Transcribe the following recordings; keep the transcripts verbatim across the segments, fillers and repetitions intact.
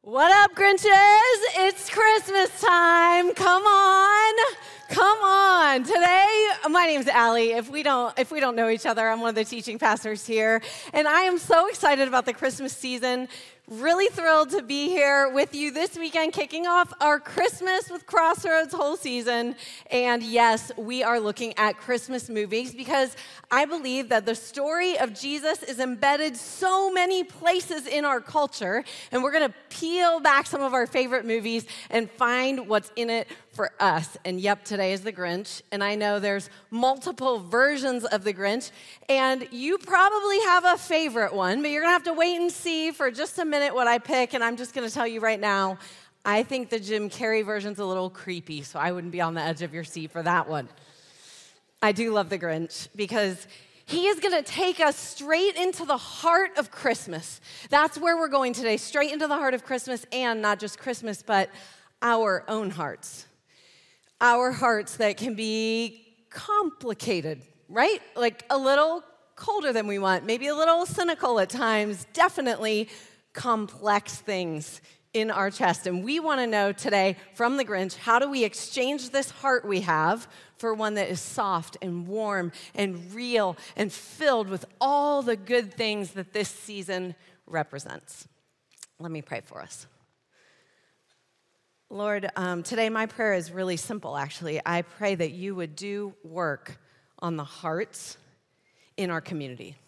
What up, Grinches? It's Christmas time. Come on. Come on. Today, my name's Allie. If we don't if we don't know each other, I'm one of the teaching pastors here. And I am so excited about the Christmas season. Really thrilled to be here with you this weekend, kicking off our Christmas with Crossroads whole season. And yes, we are looking at Christmas movies because I believe that the story of Jesus is embedded so many places in our culture. And we're going to peel back some of our favorite movies and find what's in it for us. And yep, today is the Grinch. And I know there's multiple versions of the Grinch. And you probably have a favorite one, but you're going to have to wait and see for just a minute what I pick, and I'm just going to tell you right now, I think the Jim Carrey version's a little creepy, so I wouldn't be on the edge of your seat for that one. I do love the Grinch because he is going to take us straight into the heart of Christmas. That's where we're going today, straight into the heart of Christmas, and not just Christmas, but our own hearts. Our hearts that can be complicated, right? Like a little colder than we want, maybe a little cynical at times, definitely complex things in our chest. And we want to know today from the Grinch, how do we exchange this heart we have for one that is soft and warm and real and filled with all the good things that this season represents? Let me pray for us. Lord, um, today my prayer is really simple, actually. I pray that you would do work on the hearts in our community.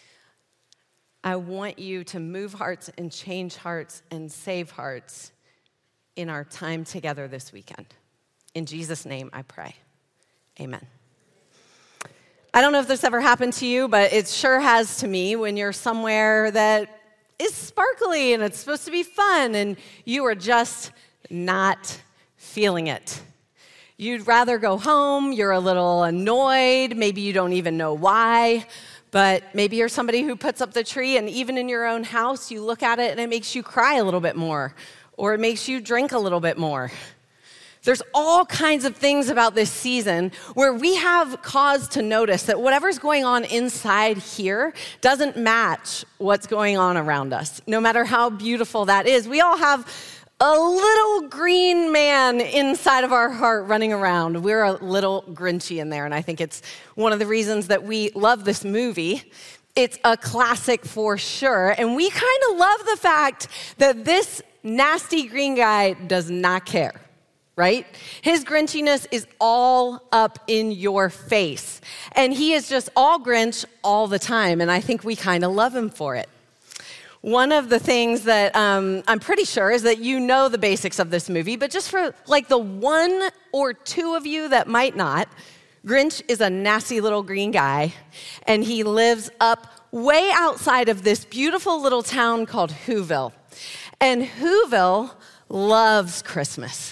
I want you to move hearts and change hearts and save hearts in our time together this weekend. In Jesus' name I pray. Amen. I don't know if this ever happened to you, but it sure has to me when you're somewhere that is sparkly and it's supposed to be fun and you are just not feeling it. You'd rather go home, you're a little annoyed, maybe you don't even know why. But maybe you're somebody who puts up the tree, and even in your own house, you look at it and it makes you cry a little bit more, or it makes you drink a little bit more. There's all kinds of things about this season where we have cause to notice that whatever's going on inside here doesn't match what's going on around us, no matter how beautiful that is. We all have a little green man inside of our heart running around. We're a little Grinchy in there, and I think it's one of the reasons that we love this movie. It's a classic for sure, and we kind of love the fact that this nasty green guy does not care, right? His Grinchiness is all up in your face, and he is just all Grinch all the time, and I think we kind of love him for it. One of the things that um, I'm pretty sure is that you know the basics of this movie, but just for like the one or two of you that might not, Grinch is a nasty little green guy, and he lives up way outside of this beautiful little town called Whoville. And Whoville loves Christmas.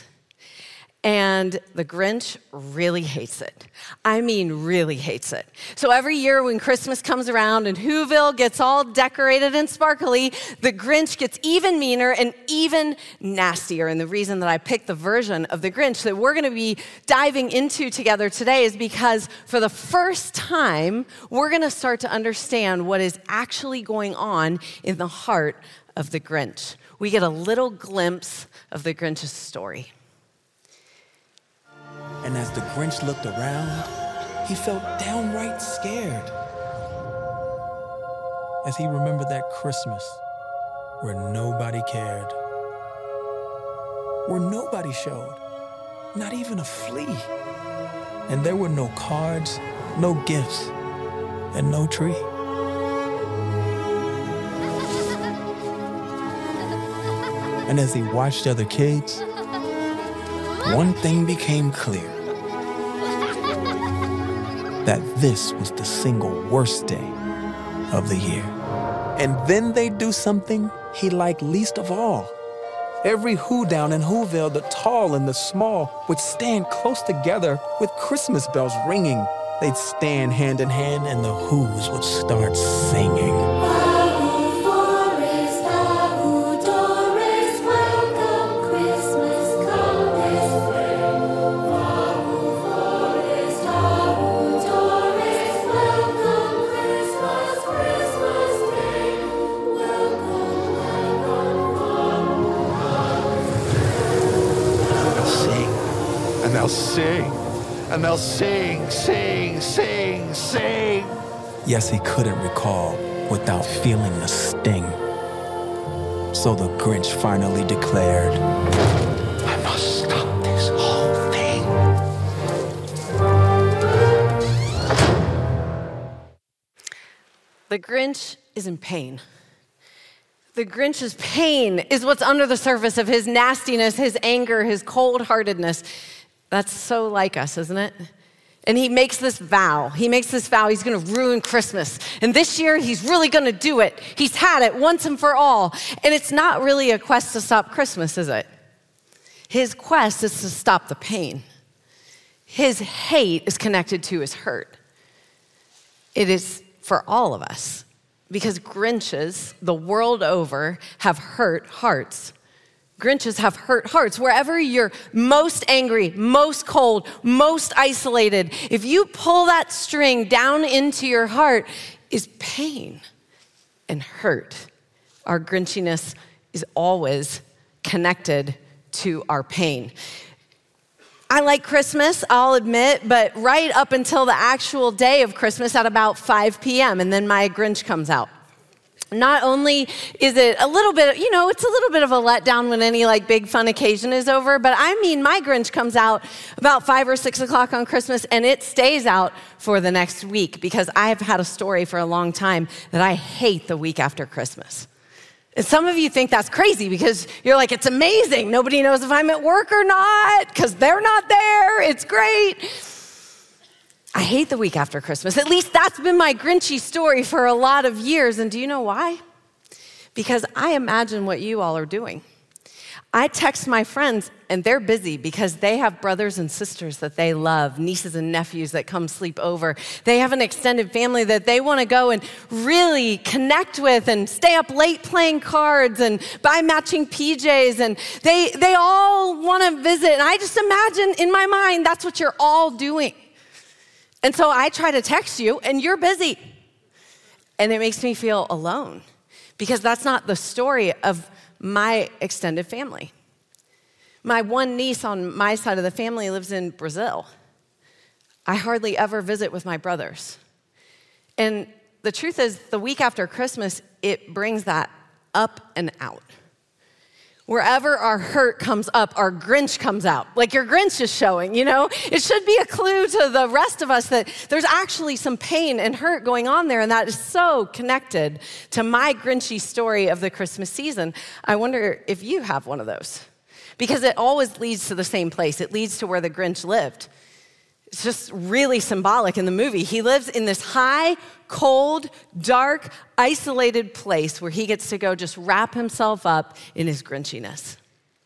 And the Grinch really hates it. I mean, really hates it. So every year when Christmas comes around and Whoville gets all decorated and sparkly, the Grinch gets even meaner and even nastier. And the reason that I picked the version of the Grinch that we're going to be diving into together today is because for the first time, we're going to start to understand what is actually going on in the heart of the Grinch. We get a little glimpse of the Grinch's story. And as the Grinch looked around, he felt downright scared. As he remembered that Christmas where nobody cared, where nobody showed, not even a flea. And there were no cards, no gifts, and no tree. And as he watched other kids, one thing became clear. That this was the single worst day of the year. And then they'd do something he liked least of all. Every Who down in Whoville, the tall and the small, would stand close together with Christmas bells ringing. They'd stand hand in hand and the Whos would start singing. they'll sing, and they'll sing, sing, sing, sing. Yes, he couldn't recall without feeling the sting. So the Grinch finally declared, I must stop this whole thing. The Grinch is in pain. The Grinch's pain is what's under the surface of his nastiness, his anger, his cold-heartedness. That's so like us, isn't it? And he makes this vow. He makes this vow he's gonna ruin Christmas. And this year, he's really gonna do it. He's had it once and for all. And it's not really a quest to stop Christmas, is it? His quest is to stop the pain. His hate is connected to his hurt. It is for all of us, because Grinches, the world over, have hurt hearts. Grinches have hurt hearts. Wherever you're most angry, most cold, most isolated, if you pull that string down into your heart, is pain and hurt. Our Grinchiness is always connected to our pain. I like Christmas, I'll admit, but right up until the actual day of Christmas at about five p.m., and then my Grinch comes out. Not only is it a little bit, you know, it's a little bit of a letdown when any like big fun occasion is over, but I mean, my Grinch comes out about five or six o'clock on Christmas, and it stays out for the next week, because I have had a story for a long time that I hate the week after Christmas. And some of you think that's crazy because you're like, it's amazing. Nobody knows if I'm at work or not because they're not there. It's great. I hate the week after Christmas. At least that's been my Grinchy story for a lot of years. And do you know why? Because I imagine what you all are doing. I text my friends, and they're busy because they have brothers and sisters that they love, nieces and nephews that come sleep over. They have an extended family that they want to go and really connect with and stay up late playing cards and buy matching P Js. And they, they all want to visit. And I just imagine in my mind, that's what you're all doing. And so I try to text you, and you're busy. And it makes me feel alone, because that's not the story of my extended family. My one niece on my side of the family lives in Brazil. I hardly ever visit with my brothers. And the truth is, the week after Christmas, it brings that up and out. Wherever our hurt comes up, our Grinch comes out. Like your Grinch is showing, you know? It should be a clue to the rest of us that there's actually some pain and hurt going on there, and that is so connected to my Grinchy story of the Christmas season. I wonder if you have one of those, because it always leads to the same place. It leads to where the Grinch lived. It's just really symbolic in the movie. He lives in this high, cold, dark, isolated place where he gets to go just wrap himself up in his Grinchiness.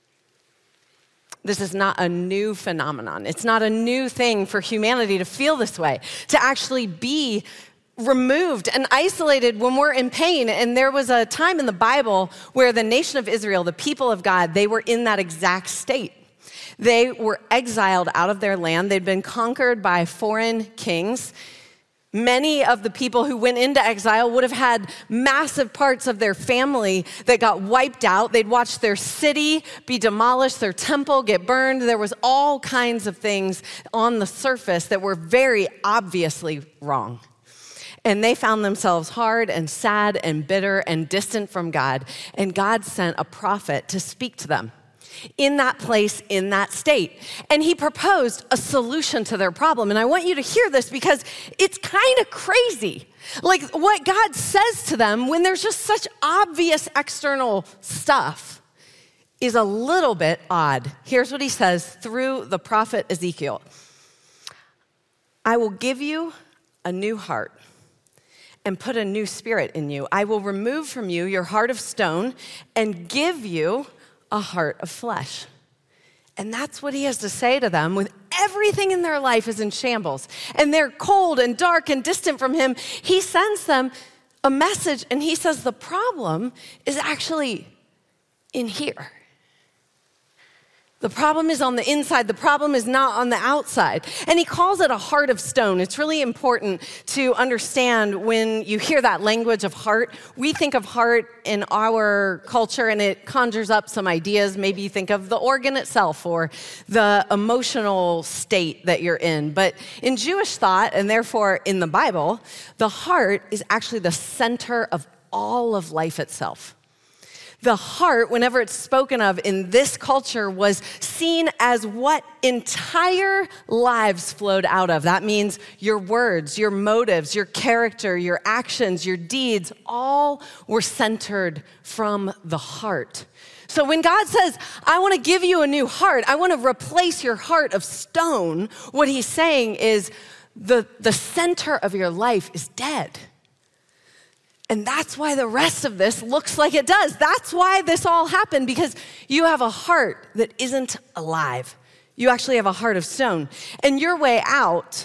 This is not a new phenomenon. It's not a new thing for humanity to feel this way, to actually be removed and isolated when we're in pain. And there was a time in the Bible where the nation of Israel, the people of God, they were in that exact state. They were exiled out of their land. They'd been conquered by foreign kings. Many of the people who went into exile would have had massive parts of their family that got wiped out. They'd watched their city be demolished, their temple get burned. There was all kinds of things on the surface that were very obviously wrong. And they found themselves hard and sad and bitter and distant from God. And God sent a prophet to speak to them in that place, in that state. And he proposed a solution to their problem. And I want you to hear this because it's kind of crazy. Like what God says to them when there's just such obvious external stuff is a little bit odd. Here's what he says through the prophet Ezekiel. I will give you a new heart and put a new spirit in you. I will remove from you your heart of stone and give you a heart of flesh. And that's what he has to say to them with everything in their life is in shambles. And they're cold and dark and distant from him. He sends them a message and he says the problem is actually in here. The problem is on the inside. The problem is not on the outside. And he calls it a heart of stone. It's really important to understand when you hear that language of heart. We think of heart in our culture and it conjures up some ideas. Maybe you think of the organ itself or the emotional state that you're in. But in Jewish thought, and therefore in the Bible, the heart is actually the center of all of life itself. The heart, whenever it's spoken of in this culture, was seen as what entire lives flowed out of. That means your words, your motives, your character, your actions, your deeds, all were centered from the heart. So when God says, I want to give you a new heart, I want to replace your heart of stone, what he's saying is the, the center of your life is dead. And that's why the rest of this looks like it does. That's why this all happened, because you have a heart that isn't alive. You actually have a heart of stone. And your way out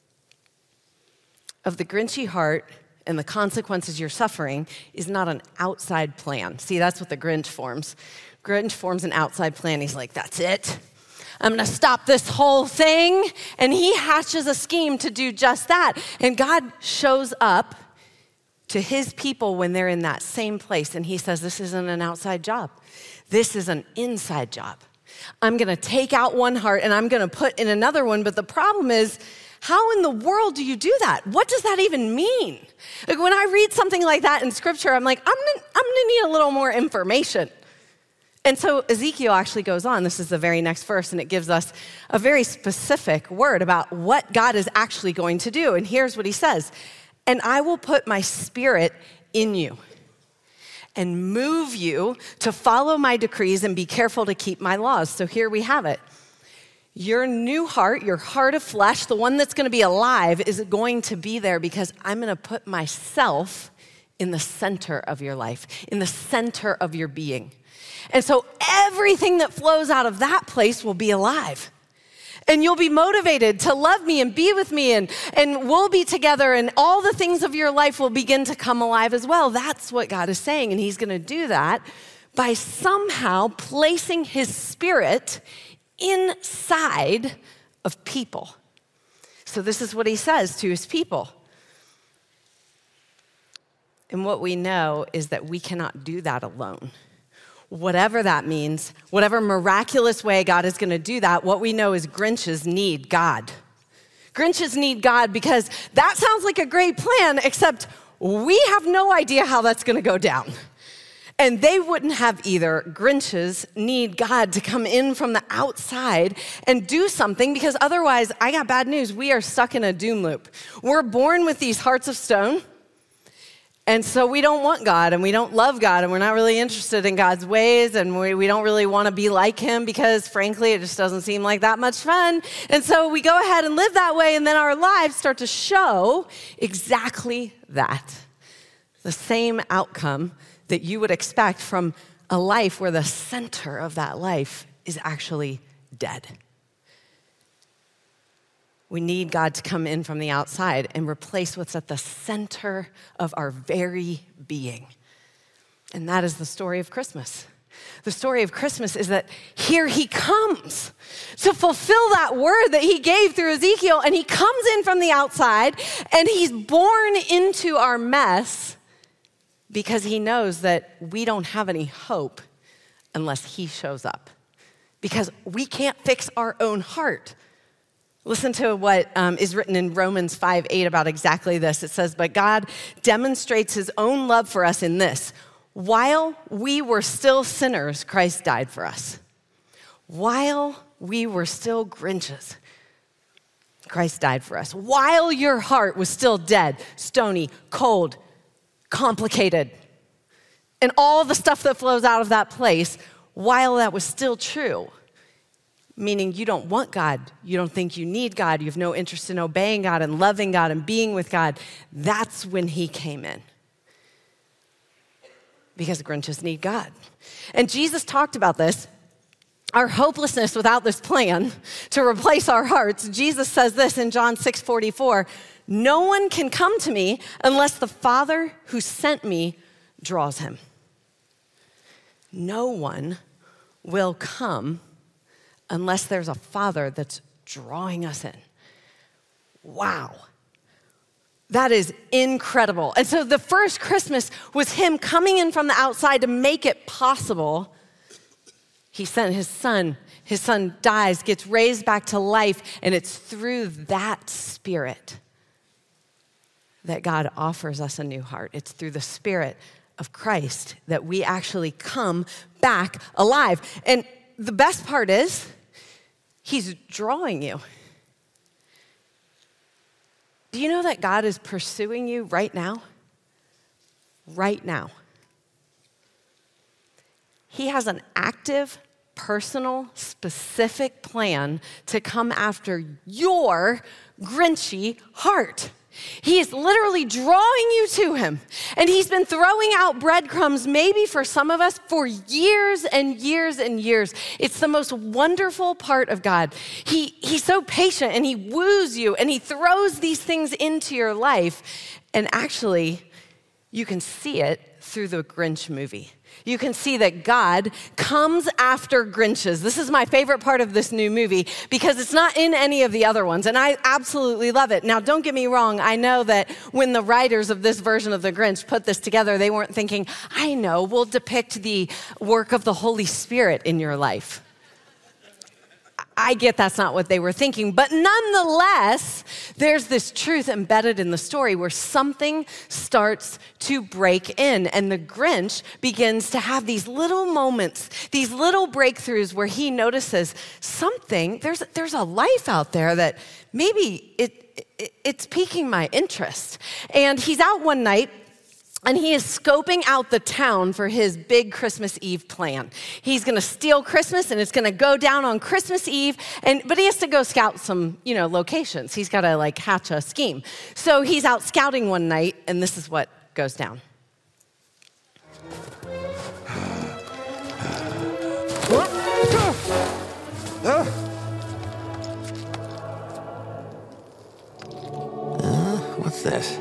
of the Grinchy heart and the consequences you're suffering is not an outside plan. See, that's what the Grinch forms. Grinch forms an outside plan. He's like, that's it. I'm going to stop this whole thing. And he hatches a scheme to do just that. And God shows up to his people when they're in that same place. And he says, this isn't an outside job. This is an inside job. I'm going to take out one heart and I'm going to put in another one. But the problem is, how in the world do you do that? What does that even mean? Like when I read something like that in scripture, I'm like, I'm going I'm to need a little more information. And so Ezekiel actually goes on. This is the very next verse, and it gives us a very specific word about what God is actually going to do. And here's what he says. And I will put my spirit in you and move you to follow my decrees and be careful to keep my laws. So here we have it. Your new heart, your heart of flesh, the one that's going to be alive, is going to be there because I'm going to put myself in the center of your life, in the center of your being. And so everything that flows out of that place will be alive. And you'll be motivated to love me and be with me, and, and we'll be together, and all the things of your life will begin to come alive as well. That's what God is saying, and he's going to do that by somehow placing his spirit inside of people. So this is what he says to his people. And what we know is that we cannot do that alone. Whatever that means, whatever miraculous way God is going to do that, what we know is Grinches need God. Grinches need God because that sounds like a great plan, except we have no idea how that's going to go down. And they wouldn't have either. Grinches need God to come in from the outside and do something, because otherwise, I got bad news. We are stuck in a doom loop. We're born with these hearts of stone. And so we don't want God, and we don't love God, and we're not really interested in God's ways, and we, we don't really want to be like him because, frankly, it just doesn't seem like that much fun. And so we go ahead and live that way, and then our lives start to show exactly that. The same outcome that you would expect from a life where the center of that life is actually dead. We need God to come in from the outside and replace what's at the center of our very being. And that is the story of Christmas. The story of Christmas is that here he comes to fulfill that word that he gave through Ezekiel, and he comes in from the outside, and he's born into our mess because he knows that we don't have any hope unless he shows up, because we can't fix our own heart. Listen to what um, is written in Romans five eight about exactly this. It says, but God demonstrates his own love for us in this. While we were still sinners, Christ died for us. While we were still Grinches, Christ died for us. While your heart was still dead, stony, cold, complicated, and all the stuff that flows out of that place, while that was still true, meaning you don't want God, you don't think you need God, you have no interest in obeying God and loving God and being with God, that's when he came in. Because Grinches need God. And Jesus talked about this, our hopelessness without this plan to replace our hearts. Jesus says this in John six forty-four, no one can come to me unless the Father who sent me draws him. No one will come unless there's a Father that's drawing us in. Wow. That is incredible. And so the first Christmas was him coming in from the outside to make it possible. He sent his son. His son dies, gets raised back to life, and it's through that Spirit that God offers us a new heart. It's through the Spirit of Christ that we actually come back alive. And the best part is, he's drawing you. Do you know that God is pursuing you right now? Right now. He has an active, personal, specific plan to come after your Grinchy heart. He is literally drawing you to him. And he's been throwing out breadcrumbs, maybe for some of us, for years and years and years. It's the most wonderful part of God. He, he's so patient, and he woos you, and he throws these things into your life. And actually, you can see it through the Grinch movie. You can see that God comes after Grinches. This is my favorite part of this new movie because it's not in any of the other ones, and I absolutely love it. Now, don't get me wrong. I know that when the writers of this version of the Grinch put this together, they weren't thinking, I know, we'll depict the work of the Holy Spirit in your life. I get that's not what they were thinking, but nonetheless, there's this truth embedded in the story where something starts to break in, and the Grinch begins to have these little moments, these little breakthroughs where he notices something, there's, there's a life out there that maybe it, it it's piquing my interest. And he's out one night, and he is scoping out the town for his big Christmas Eve plan. He's gonna steal Christmas, and it's gonna go down on Christmas Eve, and but he has to go scout some, you know, locations. He's gotta like hatch a scheme. So he's out scouting one night, and this is what goes down. Uh, what's this?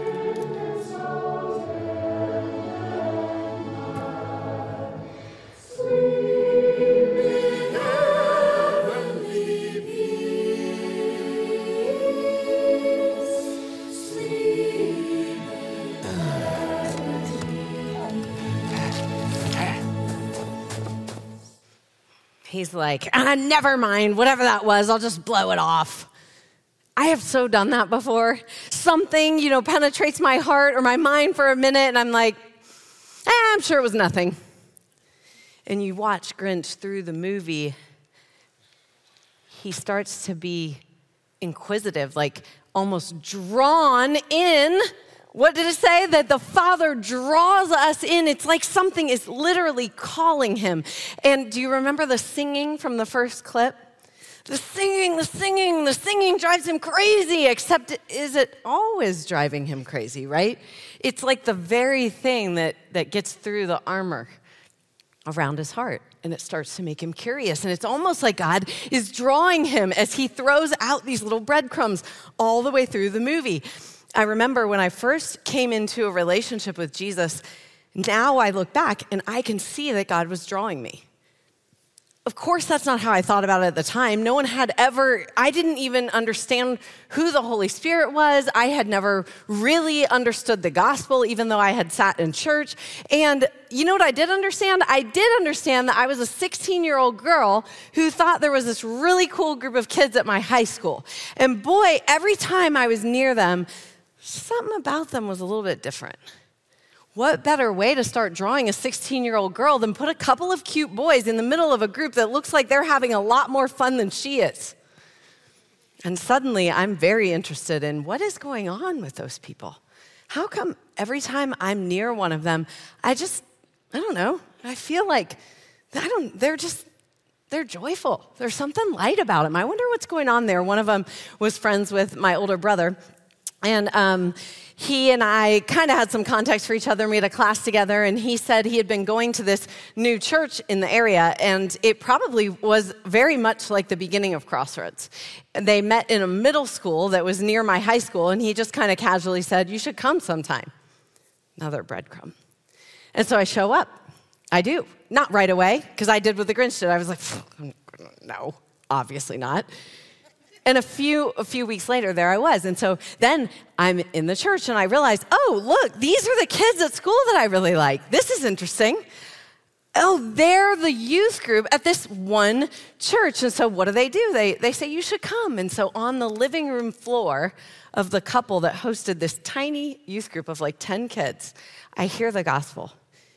He's like, ah, never mind, whatever that was, I'll just blow it off. I have so done that before. Something, you know, penetrates my heart or my mind for a minute, and I'm like, eh, I'm sure it was nothing. And you watch Grinch through the movie, he starts to be inquisitive, like almost drawn in. What did it say? That the Father draws us in. It's like something is literally calling him. And do you remember the singing from the first clip? The singing, the singing, the singing drives him crazy, except is it always driving him crazy, right? It's like the very thing that, that gets through the armor around his heart, and it starts to make him curious. And it's almost like God is drawing him as he throws out these little breadcrumbs all the way through the movie. I remember when I first came into a relationship with Jesus, now I look back and I can see that God was drawing me. Of course, that's not how I thought about it at the time. No one had ever, I didn't even understand who the Holy Spirit was. I had never really understood the gospel, even though I had sat in church. And you know what I did understand? I did understand that I was a sixteen-year-old girl who thought there was this really cool group of kids at my high school. And boy, every time I was near them, something about them was a little bit different. What better way to start drawing a sixteen-year-old girl than put a couple of cute boys in the middle of a group that looks like they're having a lot more fun than she is? And suddenly, I'm very interested in what is going on with those people. How come every time I'm near one of them, I just, I don't know, I feel like, I don't, they're just, they're joyful. There's something light about them. I wonder what's going on there. One of them was friends with my older brother, and um, he and I kind of had some context for each other, and we had a class together, and he said he had been going to this new church in the area, and it probably was very much like the beginning of Crossroads. They met in a middle school that was near my high school, and he just kind of casually said, you should come sometime. Another breadcrumb. And so I show up. I do. Not right away, because I did what the Grinch did. I was like, no, obviously not. And a few a few weeks later, there I was. And so then I'm in the church, and I realized, oh, look, these are the kids at school that I really like. This is interesting. Oh, they're the youth group at this one church. And so what do they do? They, they say, you should come. And so on the living room floor of the couple that hosted this tiny youth group of like ten kids, I hear the gospel.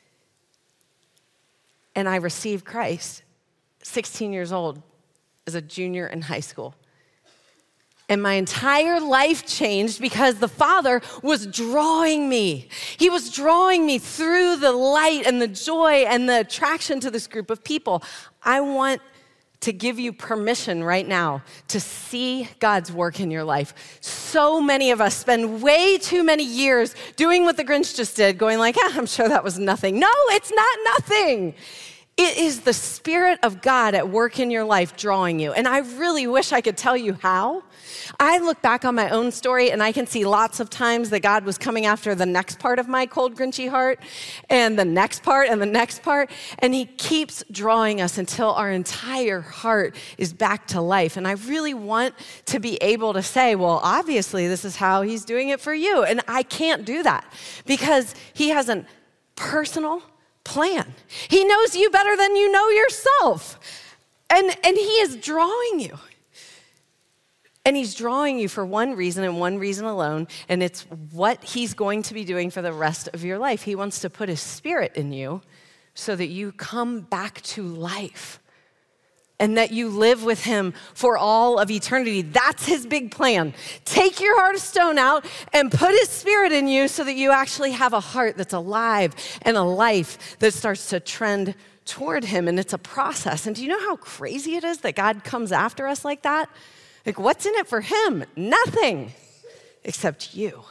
And I received Christ, sixteen years old, as a junior in high school. And my entire life changed because the Father was drawing me. He was drawing me through the light and the joy and the attraction to this group of people. I want to give you permission right now to see God's work in your life. So many of us spend way too many years doing what the Grinch just did, going like, ah, I'm sure that was nothing. No, it's not nothing. It is the Spirit of God at work in your life drawing you. And I really wish I could tell you how. I look back on my own story, and I can see lots of times that God was coming after the next part of my cold, grinchy heart, and the next part, and the next part. And he keeps drawing us until our entire heart is back to life. And I really want to be able to say, well, obviously, this is how he's doing it for you. And I can't do that because he has a personal plan. He knows you better than you know yourself. And, and he is drawing you. And he's drawing you for one reason and one reason alone, and it's what he's going to be doing for the rest of your life. He wants to put his Spirit in you so that you come back to life and that you live with him for all of eternity. That's his big plan. Take your heart of stone out and put his Spirit in you so that you actually have a heart that's alive and a life that starts to trend toward him, and it's a process. And do you know how crazy it is that God comes after us like that? Like, what's in it for him? Nothing, except you.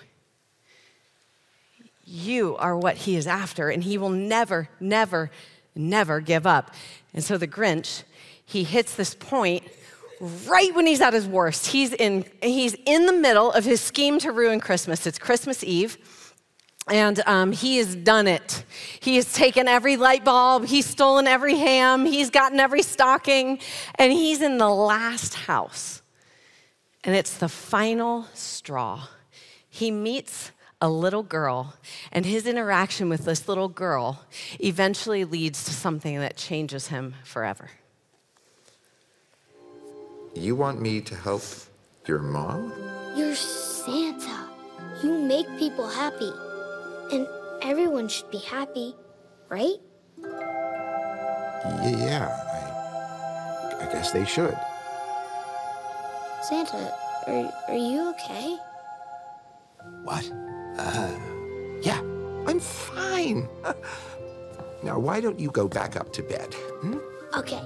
You are what he is after, and he will never, never, never give up. And so the Grinch, he hits this point right when he's at his worst. He's in, he's in the middle of his scheme to ruin Christmas. It's Christmas Eve. And um, he has done it. He has taken every light bulb. He's stolen every ham. He's gotten every stocking. And he's in the last house. And it's the final straw. He meets a little girl, and his interaction with this little girl eventually leads to something that changes him forever. You want me to help your mom? You're Santa. You make people happy. And everyone should be happy, right? Yeah, I, I guess they should. Santa, are, are you okay? What? Uh, yeah, I'm fine. Now, why don't you go back up to bed? Hmm? Okay.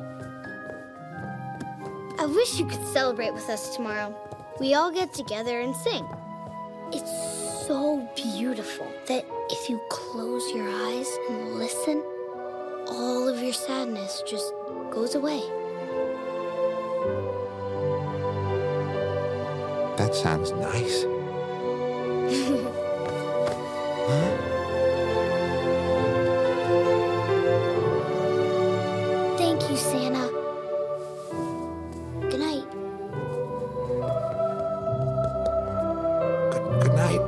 I wish you could celebrate with us tomorrow. We all get together and sing. It's so beautiful that if you close your eyes and listen, all of your sadness just goes away. That sounds nice. Huh? Thank you, Santa. Good night. Good, good night.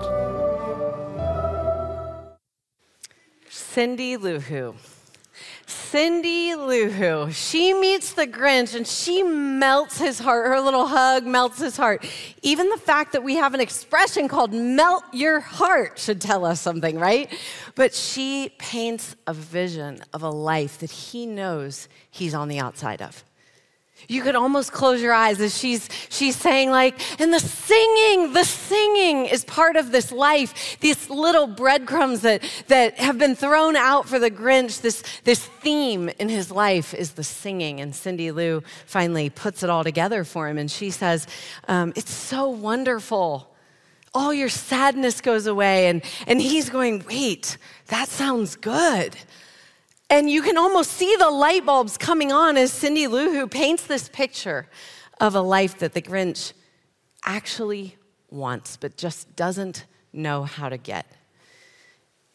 Cindy Lou Who. Cindy Lou Who. She meets the Grinch and she melts his heart. Her little hug melts his heart. Even the fact that we have an expression called melt your heart should tell us something, right? But she paints a vision of a life that he knows he's on the outside of. You could almost close your eyes as she's she's saying like, and the singing, the singing is part of this life. These little breadcrumbs that, that have been thrown out for the Grinch, this, this theme in his life is the singing. And Cindy Lou finally puts it all together for him. And she says, um, it's so wonderful. All your sadness goes away. And, and he's going, wait, that sounds good. And you can almost see the light bulbs coming on as Cindy Lou Who paints this picture of a life that the Grinch actually wants, but just doesn't know how to get.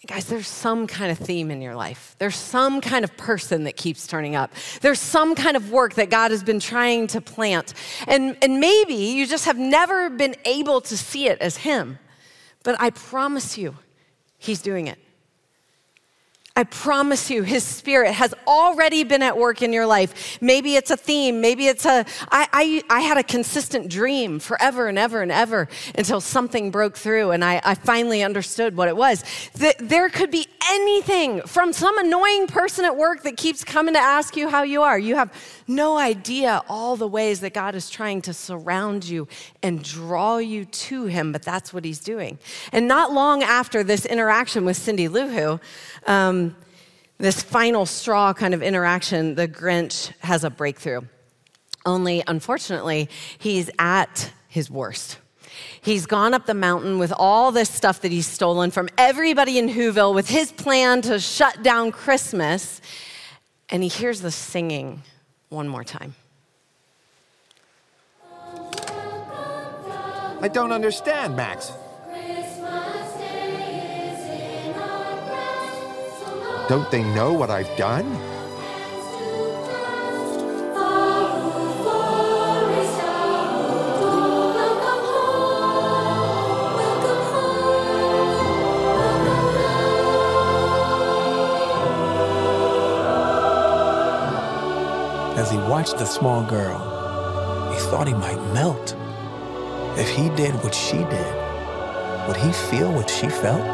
Guys, there's some kind of theme in your life. There's some kind of person that keeps turning up. There's some kind of work that God has been trying to plant. And, and maybe you just have never been able to see it as him. But I promise you, he's doing it. I promise you, his spirit has already been at work in your life. Maybe it's a theme. Maybe it's a, I, I, I had a consistent dream forever and ever and ever until something broke through and I, I finally understood what it was. Th- there could be anything from some annoying person at work that keeps coming to ask you how you are. You have no idea all the ways that God is trying to surround you and draw you to him, but that's what he's doing. And not long after this interaction with Cindy Lou Who, um, this final straw kind of interaction, the Grinch has a breakthrough. Only, unfortunately, he's at his worst. He's gone up the mountain with all this stuff that he's stolen from everybody in Whoville with his plan to shut down Christmas, and he hears the singing one more time. I don't understand, Max. Don't they know what I've done? As he watched the small girl, he thought he might melt. If he did what she did, would he feel what she felt?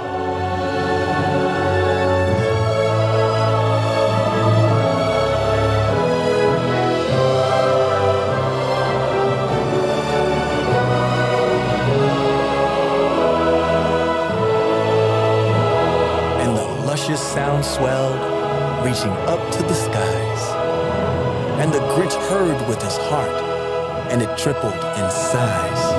And the luscious sound swelled, reaching up to the skies. And the Grinch heard with his heart, and it tripled in size.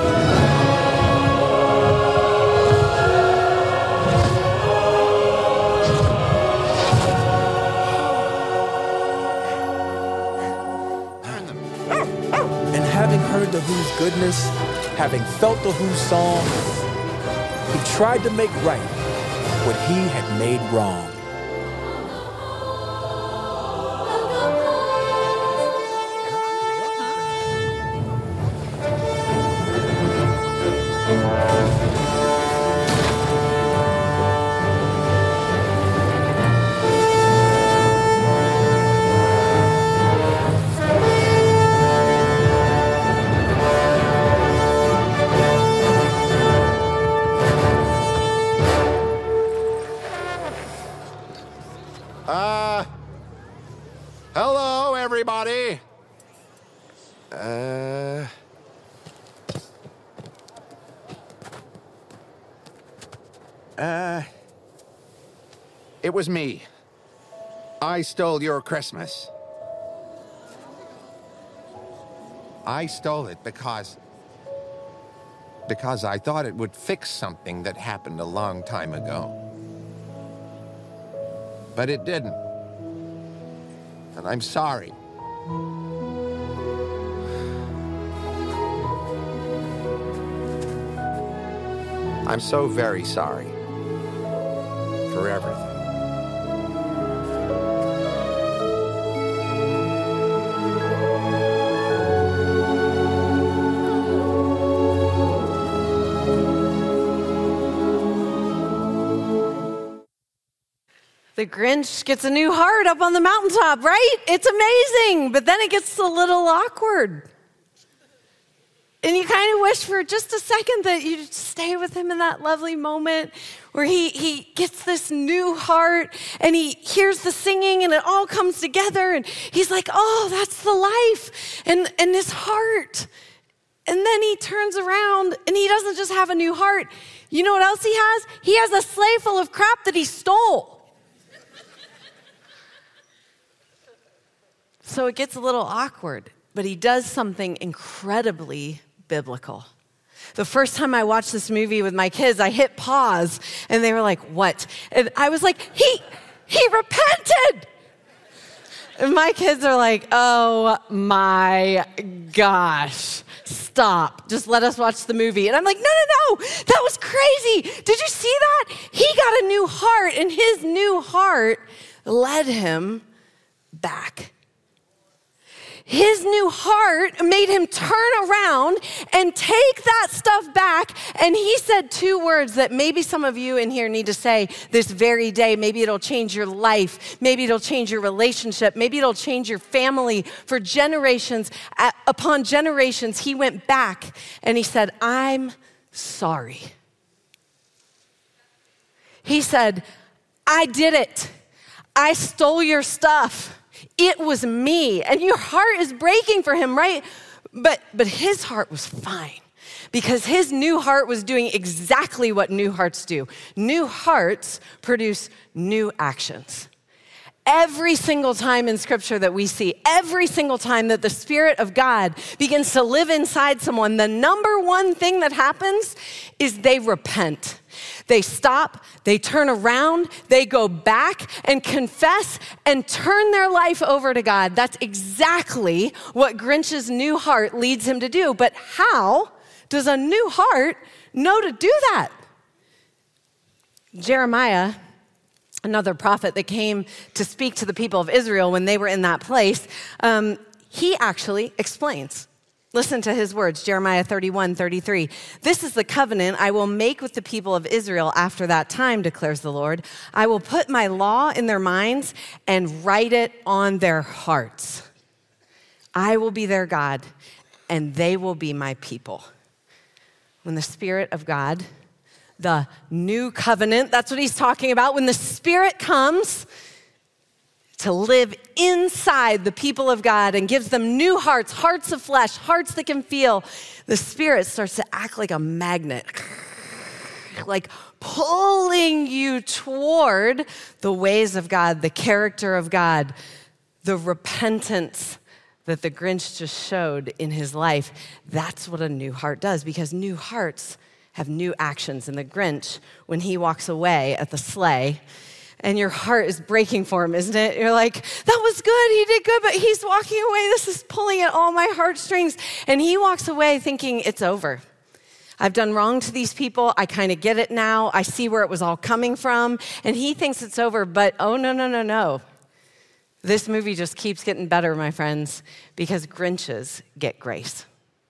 And having heard the Who's goodness, having felt the Who's song, he tried to make right what he had made wrong. Uh, hello, everybody. Uh, uh, it was me. I stole your Christmas. I stole it because, because I thought it would fix something that happened a long time ago. But it didn't. And I'm sorry. I'm so very sorry for everything. The Grinch gets a new heart up on the mountaintop, right? It's amazing, but then it gets a little awkward. And you kind of wish for just a second that you'd stay with him in that lovely moment where he, he gets this new heart and he hears the singing and it all comes together and he's like, oh, that's the life and, and this heart. And then he turns around and he doesn't just have a new heart. You know what else he has? He has a sleigh full of crap that he stole. So it gets a little awkward, but he does something incredibly biblical. The first time I watched this movie with my kids, I hit pause, and they were like, what? And I was like, he, he repented. My kids are like, oh my gosh, stop. Just let us watch the movie. And I'm like, no, no, no, that was crazy. Did you see that? He got a new heart, and his new heart led him back. His new heart made him turn around and take that stuff back. And he said two words that maybe some of you in here need to say this very day. Maybe it'll change your life. Maybe it'll change your relationship. Maybe it'll change your family for generations upon generations. He went back and he said, I'm sorry. He said, I did it. I stole your stuff. It was me. And your heart is breaking for him, right? But but his heart was fine because his new heart was doing exactly what new hearts do. New hearts produce new actions. Every single time in Scripture that we see, every single time that the Spirit of God begins to live inside someone, the number one thing that happens is they repent. They stop, they turn around, they go back and confess and turn their life over to God. That's exactly what Grinch's new heart leads him to do. But how does a new heart know to do that? Jeremiah, another prophet that came to speak to the people of Israel when they were in that place, um, he actually explains. Listen to his words, Jeremiah thirty-one, thirty-three. This is the covenant I will make with the people of Israel after that time, declares the Lord. I will put my law in their minds and write it on their hearts. I will be their God, and they will be my people. When the Spirit of God, the new covenant, that's what he's talking about. When the Spirit comes to live inside the people of God and gives them new hearts, hearts of flesh, hearts that can feel, the Spirit starts to act like a magnet, like pulling you toward the ways of God, the character of God, the repentance that the Grinch just showed in his life. That's what a new heart does, because new hearts have new actions. And the Grinch, when he walks away at the sleigh, and your heart is breaking for him, isn't it? You're like, that was good, he did good, but he's walking away. This is pulling at all my heartstrings. And he walks away thinking, it's over. I've done wrong to these people. I kind of get it now. I see where it was all coming from. And he thinks it's over, but oh, no, no, no, no. This movie just keeps getting better, my friends, because Grinches get grace.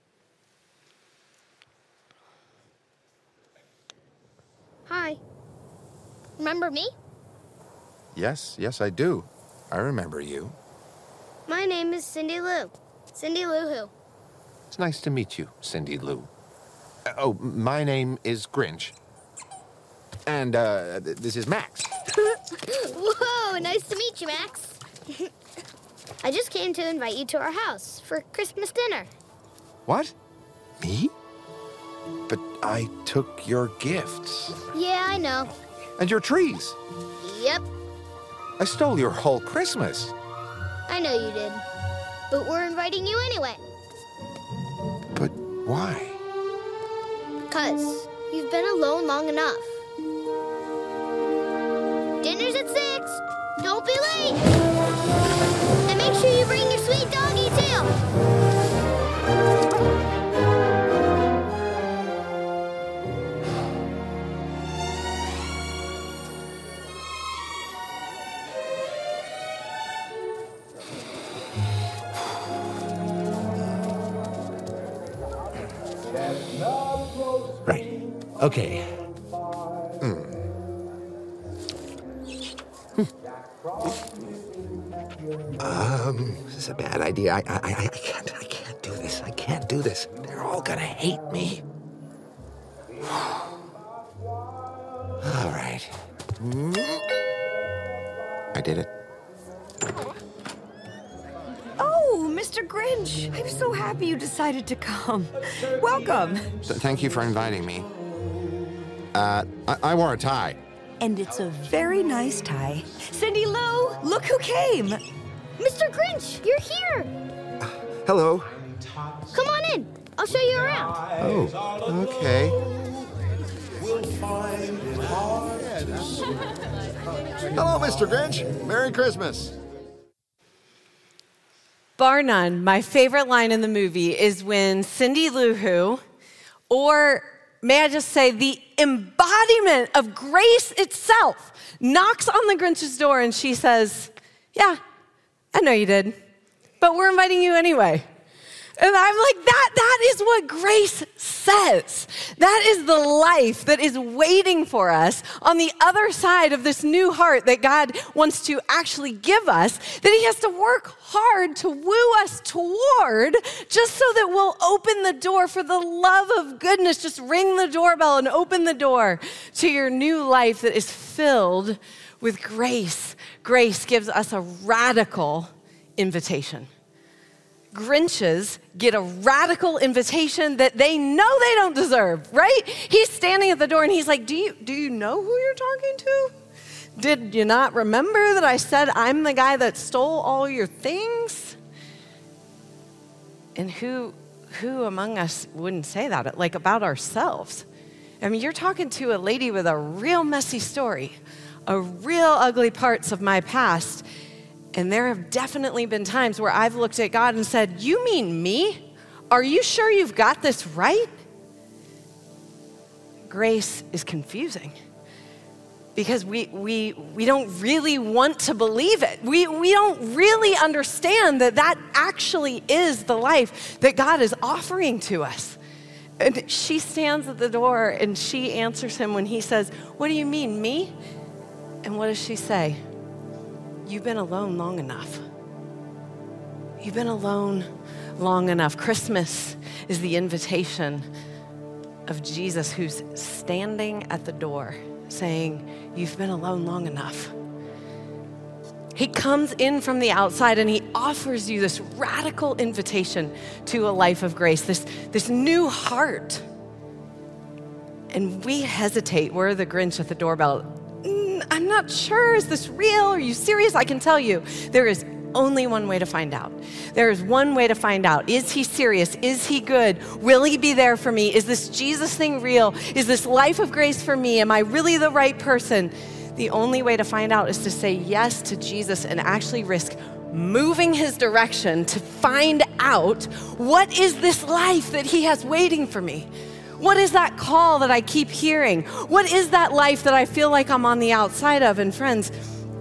Hi. Remember me? Yes, yes, I do. I remember you. My name is Cindy Lou. Cindy Lou who? It's nice to meet you, Cindy Lou. Uh, oh, my name is Grinch. And, uh, th- this is Max. Whoa, nice to meet you, Max. I just came to invite you to our house for Christmas dinner. What? Me? But I took your gifts. Yeah, I know. And your trees. Yep, I stole your whole Christmas. I know you did. But we're inviting you anyway. But why? Because you've been alone long enough. Dinner's at six. Don't be late. And make sure you bring your sweet doggy, too. Right. Okay. Hmm. Um, this is a bad idea. I, I, I, I can't, I can't do this. I can't do this. They're all gonna hate me. All right. I did it. Oh, Mister Grinch, I'm so happy you decided to come. Welcome. So thank you for inviting me. Uh, I, I wore a tie. And it's a very nice tie. Cindy Lou, look who came. Mister Grinch, you're here. Hello. Come on in. I'll show you around. Oh, okay. Hello, Mister Grinch. Merry Christmas. bar none, my favorite line in the movie is when Cindy Lou Who, or may I just say the embodiment of grace itself, knocks on the Grinch's door and she says, yeah, I know you did, but we're inviting you anyway. And I'm like, that, that is what grace says. That is the life that is waiting for us on the other side of this new heart that God wants to actually give us, that he has to work hard to woo us toward, just so that we'll open the door for the love of goodness. Just ring the doorbell and open the door to your new life that is filled with grace. Grace gives us a radical invitation. Grinches get a radical invitation that they know they don't deserve, right? He's standing at the door and he's like, do you, do you know who you're talking to? Did you not remember that I said I'm the guy that stole all your things? And who, who among us wouldn't say that, like about ourselves? I mean, you're talking to a lady with a real messy story, a real ugly parts of my past. And there have definitely been times where I've looked at God and said, you mean me? Are you sure you've got this right? Grace is confusing because we, we, we don't really want to believe it. We, we don't really understand that that actually is the life that God is offering to us. And she stands at the door and she answers him when he says, what do you mean, me? And what does she say? You've been alone long enough. You've been alone long enough. Christmas is the invitation of Jesus who's standing at the door saying, you've been alone long enough. He comes in from the outside and he offers you this radical invitation to a life of grace, this, this new heart. And we hesitate. We're the Grinch at the doorbell. I'm not sure, is this real? Are you serious? I can tell you, there is only one way to find out. There is one way to find out. Is he serious? Is he good? Will he be there for me? Is this Jesus thing real? Is this life of grace for me? Am I really the right person? The only way to find out is to say yes to Jesus and actually risk moving his direction to find out, what is this life that he has waiting for me? What is that call that I keep hearing? What is that life that I feel like I'm on the outside of? And friends,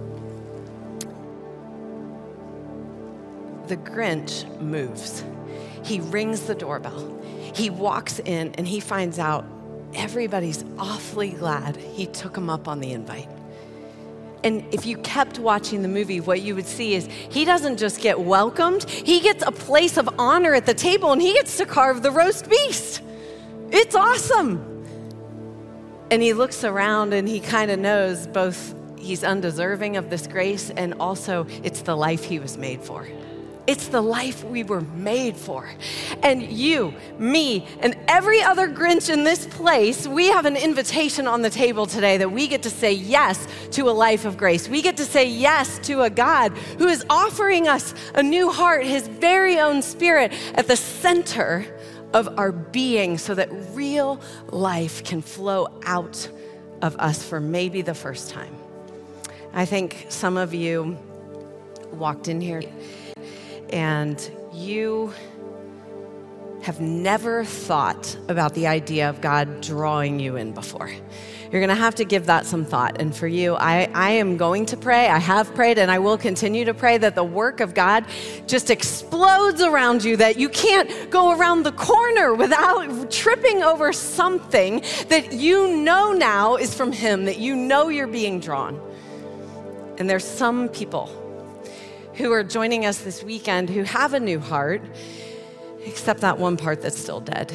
the Grinch moves. He rings the doorbell. He walks in and he finds out everybody's awfully glad he took him up on the invite. And if you kept watching the movie, what you would see is he doesn't just get welcomed, he gets a place of honor at the table and he gets to carve the roast beast. It's awesome. And he looks around and he kind of knows both he's undeserving of this grace and also it's the life he was made for. It's the life we were made for. And you, me, and every other Grinch in this place, we have an invitation on the table today that we get to say yes to a life of grace. We get to say yes to a God who is offering us a new heart, his very own spirit at the center of our being so that real life can flow out of us for maybe the first time. I think some of you walked in here and you have never thought about the idea of God drawing you in before. You're gonna have to give that some thought. And for you, I, I am going to pray, I have prayed, and I will continue to pray that the work of God just explodes around you, that you can't go around the corner without tripping over something that you know now is from him, that you know you're being drawn. And there's some people who are joining us this weekend who have a new heart, except that one part that's still dead.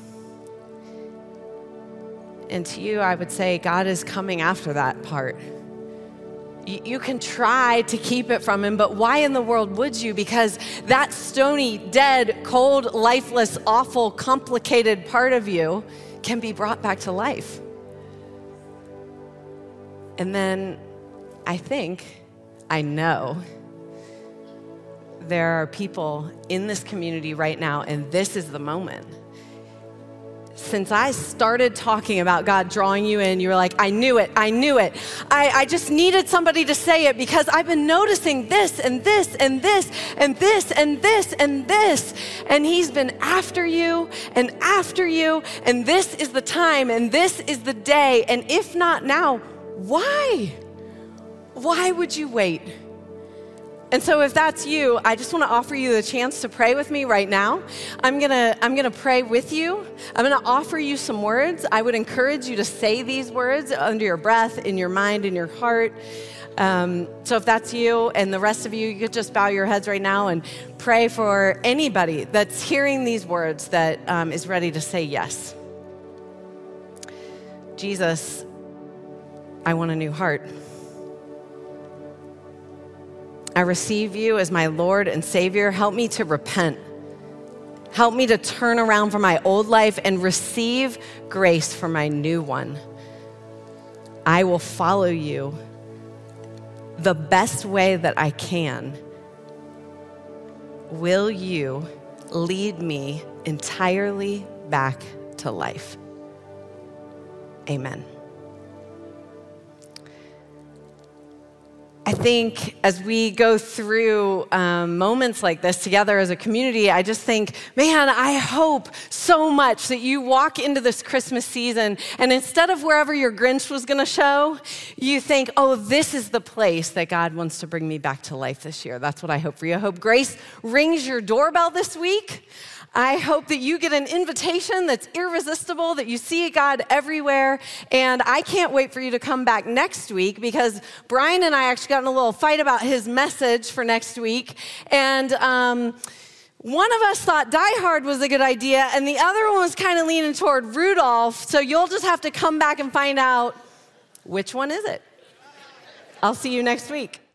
And to you, I would say God is coming after that part. You, you can try to keep it from him, but why in the world would you? Because that stony, dead, cold, lifeless, awful, complicated part of you can be brought back to life. And then I think, I know, there are people in this community right now, and this is the moment, since I started talking about God drawing you in, you were like, I knew it, I knew it. I, I just needed somebody to say it because I've been noticing this and this and this and this and this and this. And he's been after you and after you. And this is the time and this is the day. And if not now, why? Why would you wait? And so if that's you, I just want to offer you the chance to pray with me right now. I'm going to I'm going to pray with you. I'm going to offer you some words. I would encourage you to say these words under your breath, in your mind, in your heart. Um, so if that's you and the rest of you, you could just bow your heads right now and pray for anybody that's hearing these words that um, is ready to say yes. Jesus, I want a new heart. I receive you as my Lord and Savior. Help me to repent. Help me to turn around from my old life and receive grace for my new one. I will follow you the best way that I can. Will you lead me entirely back to life? Amen. I think as we go through um, moments like this together as a community, I just think, man, I hope so much that you walk into this Christmas season and instead of wherever your Grinch was going to show, you think, oh, this is the place that God wants to bring me back to life this year. That's what I hope for you. I hope grace rings your doorbell this week. I hope that you get an invitation that's irresistible, that you see God everywhere. And I can't wait for you to come back next week because Brian and I actually got in a little fight about his message for next week. And um, one of us thought Die Hard was a good idea, and the other one was kind of leaning toward Rudolph. So you'll just have to come back and find out which one is it. I'll see you next week.